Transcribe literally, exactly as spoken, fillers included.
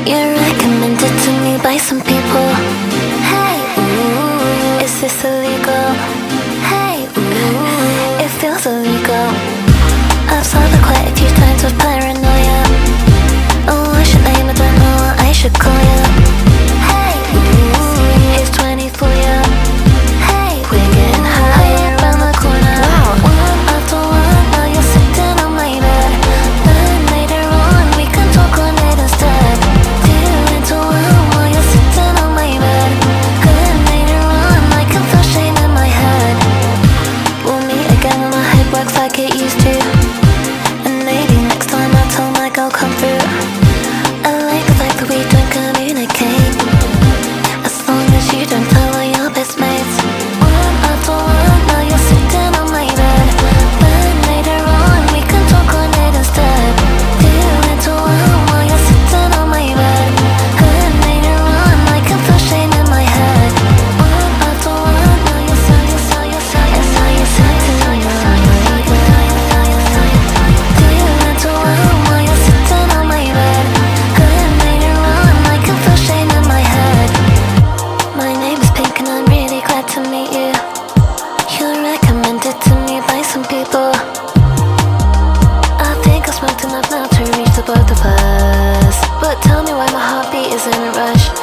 You're recommended to me by some people. Hey, ooh, is this illegal? Hey, ooh, it feels illegal. I've solved it quite a few times with paranoia. Oh, I should name it, don't know what I should call ya. Hey, ooh, here's twenty for ya. Hey, we're getting high around the corner. Wow. One after one, now you're sitting on my bed. Then later on, we can talk on it instead. Two into one while you're sitting on my bed. Then later on, I can feel shame in my head. We'll meet again when my head works like it used to. And maybe next time I'll tell my girl come through. I like the fact that we don't communicate, as long as you don't tell all your best mates. One after one, now you're sitting on my bed. Then later on, we can talk on it instead. Two into one while you're sitting on my bed. Then later on, I can feel shame in my head. One after one, now you're so, you're so, you're so, you're so, you're sitting on my bed. Two into one while you're sitting on my bed. Then later on, I can feel shame in my head. My name is Pink and I'm really glad to meet you. You're recommended to me by some people. I think I've smoked enough now to reach the both of us. But tell me why my heartbeat is in a rush.